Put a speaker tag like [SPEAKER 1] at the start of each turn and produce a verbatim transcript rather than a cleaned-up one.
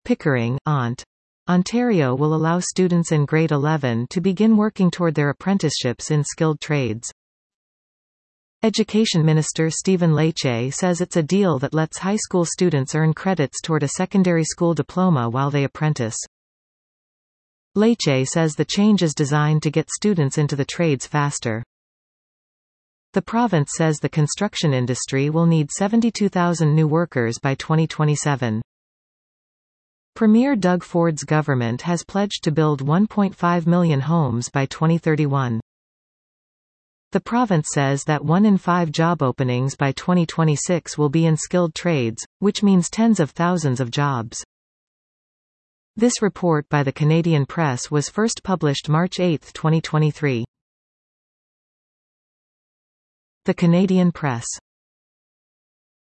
[SPEAKER 1] Pickering, Ont. Ontario will allow students in grade eleven to begin working toward their apprenticeships in skilled trades. Education Minister Stephen Lecce says it's a deal that lets high school students earn credits toward a secondary school diploma while they apprentice. Lecce says the change is designed to get students into the trades faster. The province says the construction industry will need seventy-two thousand new workers by twenty twenty-seven. Premier Doug Ford's government has pledged to build one point five million homes by twenty thirty-one. The province says that one in five job openings by twenty twenty-six will be in skilled trades, which means tens of thousands of jobs. This report by the Canadian Press was first published March eighth, twenty twenty-three. The Canadian Press.